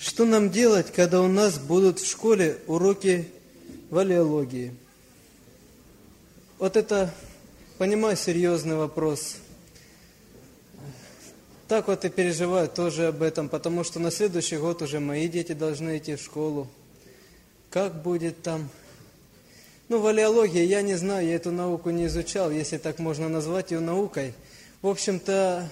Что нам делать, когда у нас будут в школе уроки валеологии? Вот это, понимаю, серьезный вопрос. Так вот и переживаю тоже об этом, потому что на следующий год уже мои дети должны идти в школу. Как будет там? Валеология, я не знаю, я эту науку не изучал, если так можно назвать ее наукой. В общем-то,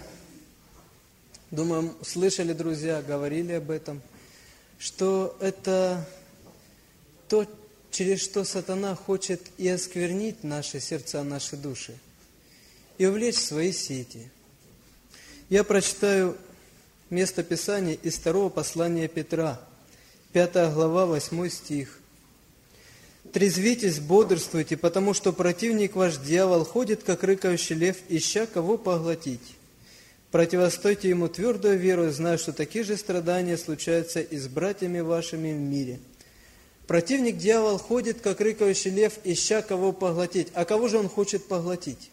думаю, слышали друзья, говорили об этом, что это то, через что сатана хочет и осквернить наши сердца, наши души, и увлечь в свои сети. Я прочитаю место Писания из 2 послания Петра, 5 глава, 8 стих. «Трезвитесь, бодрствуйте, потому что противник ваш, дьявол, ходит, как рыкающий лев, ища кого поглотить. Противостойте ему твердую веру, зная, что такие же страдания случаются и с братьями вашими в мире». Противник, дьявол, ходит, как рыкающий лев, ища кого поглотить. А кого же он хочет поглотить?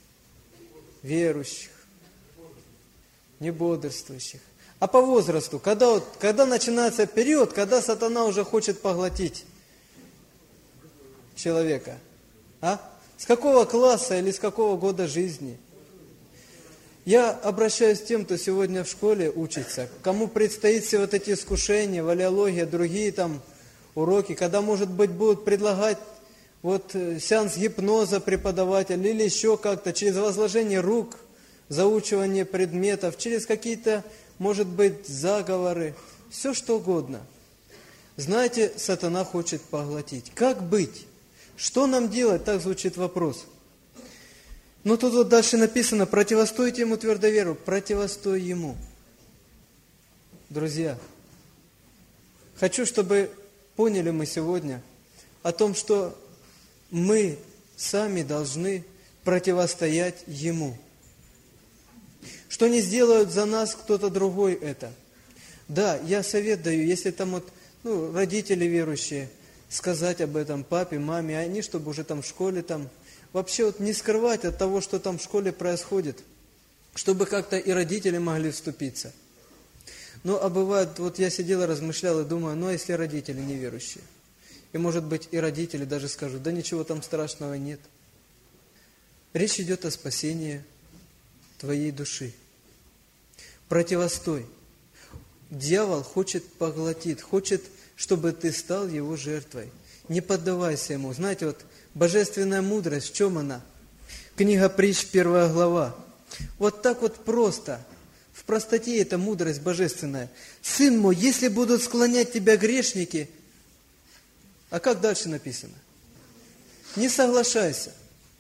Верующих, небодрствующих. А по возрасту, когда начинается период, когда сатана уже хочет поглотить человека? С какого класса или с какого года жизни? Я обращаюсь к тем, кто сегодня в школе учится, кому предстоит все вот эти искушения, валеология, другие там уроки, когда, может быть, будут предлагать сеанс гипноза преподавателя или еще как-то, через возложение рук, заучивание предметов, через какие-то, может быть, заговоры, все что угодно. Знаете, сатана хочет поглотить. Как быть? Что нам делать? Так звучит вопрос. Тут вот дальше написано: противостойте ему твердой веру. Противостой ему. Друзья, хочу, чтобы поняли мы сегодня о том, что мы сами должны противостоять ему. Что не сделают за нас кто-то другой это. Да, я совет даю, если там родители верующие, сказать об этом папе, маме, а они, чтобы уже там в школе вообще не скрывать от того, что там в школе происходит, чтобы как-то и родители могли вступиться. А бывает, я сидел и размышлял и думаю, а если родители неверующие? И может быть и родители даже скажут, да ничего там страшного нет. Речь идет о спасении твоей души. Противостой. Дьявол хочет поглотить, хочет, чтобы ты стал его жертвой. Не поддавайся ему. Знаете, божественная мудрость, в чем она? Книга Притч, 1 глава. Вот так просто, в простоте эта мудрость божественная. Сын мой, если будут склонять тебя грешники, а как дальше написано? Не соглашайся.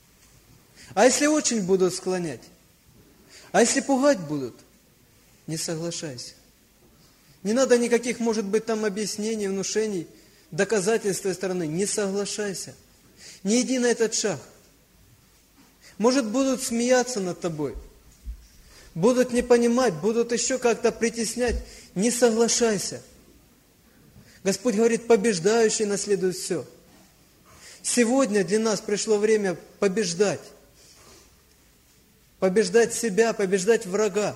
А если очень будут склонять? А если пугать будут? Не соглашайся. Не надо никаких, может быть, там объяснений, внушений, доказательств с твоей стороны. Не соглашайся. Не иди на этот шаг. Может, будут смеяться над тобой. Будут не понимать, будут еще как-то притеснять. Не соглашайся. Господь говорит, побеждающий наследует все. Сегодня для нас пришло время побеждать. Побеждать себя, побеждать врага.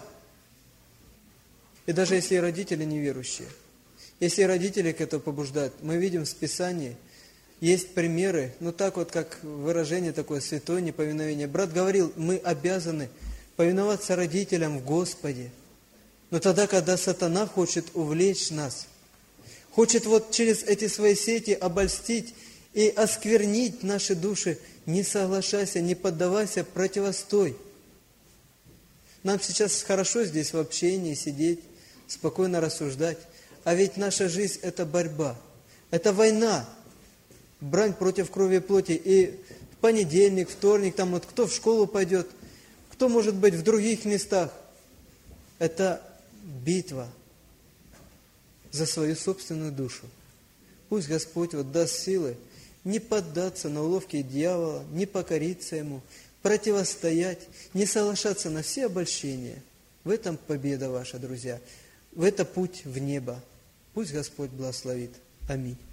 И даже если родители неверующие, если родители к этому побуждают, мы видим в Писании, есть примеры, как выражение такое, святое неповиновение. Брат говорил, мы обязаны повиноваться родителям в Господе. Но тогда, когда сатана хочет увлечь нас, хочет через эти свои сети обольстить и осквернить наши души, не соглашайся, не поддавайся, противостой. Нам сейчас хорошо здесь в общении сидеть, спокойно рассуждать. А ведь наша жизнь – это борьба, это война, брань против крови и плоти. И в понедельник, вторник, кто в школу пойдет, кто, может быть, в других местах. Это битва за свою собственную душу. Пусть Господь даст силы не поддаться на уловки дьявола, не покориться ему, противостоять, не соглашаться на все обольщения. В этом победа ваша, друзья. В это путь в небо. Пусть Господь благословит. Аминь.